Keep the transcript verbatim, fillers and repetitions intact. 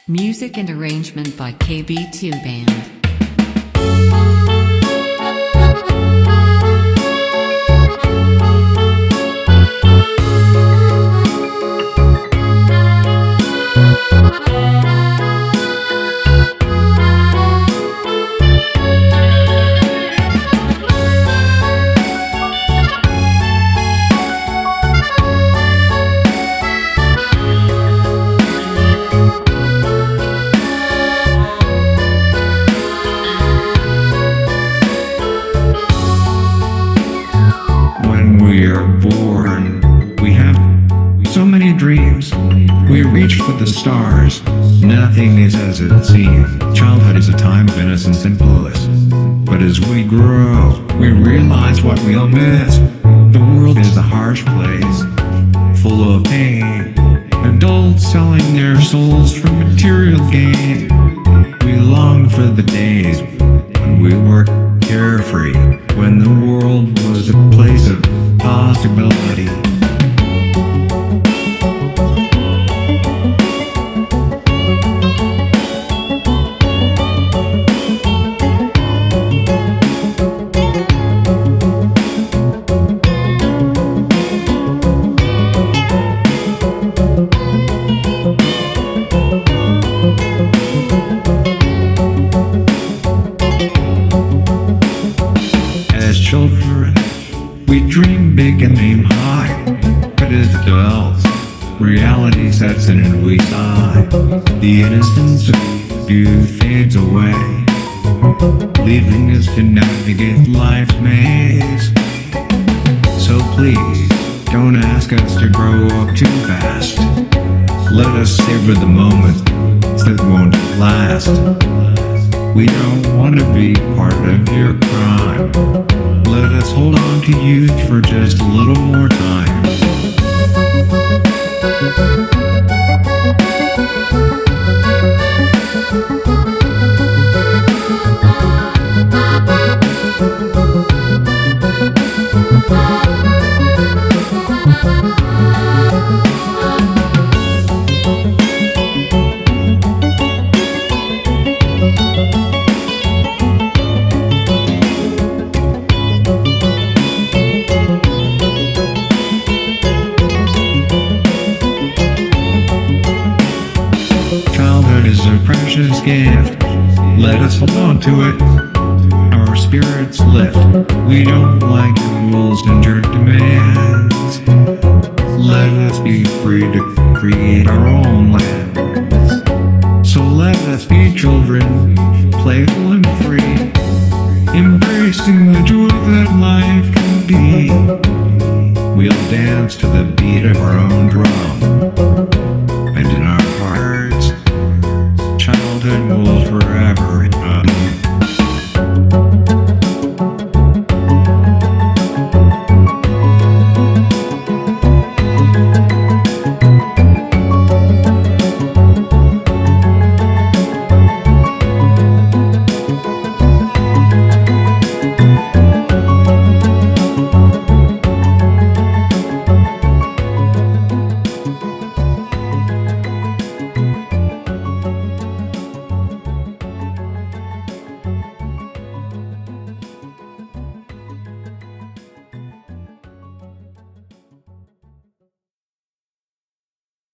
Music and arrangement by K B two Band. We are born, we have so many dreams, we reach for the stars, nothing is as it seems. Childhood is a time of innocence and bliss, but as we grow, we realize what we'll miss. The world is a harsh place, full of pain, adults selling their souls for material gain. We long for the days when we were carefree, when the world was a place of possibility. As children, we dream big and aim high, but as adults, reality sets in and we sigh. The innocence of youth fades away, leaving us to navigate life's maze. So please, don't ask us to grow up too fast. Let us savor the moments that won't last. We don't want to be part of your crime. Let us hold on to youth for just a little more time. Childhood is a precious gift. Let us hold on to it. Our spirits lift. We don't like rules and your demands. Let us be free to create our own lands. So let us be children, playful and free, embracing the joy that life can be. We'll dance to the beat of our own drum, and in our hearts, childhood will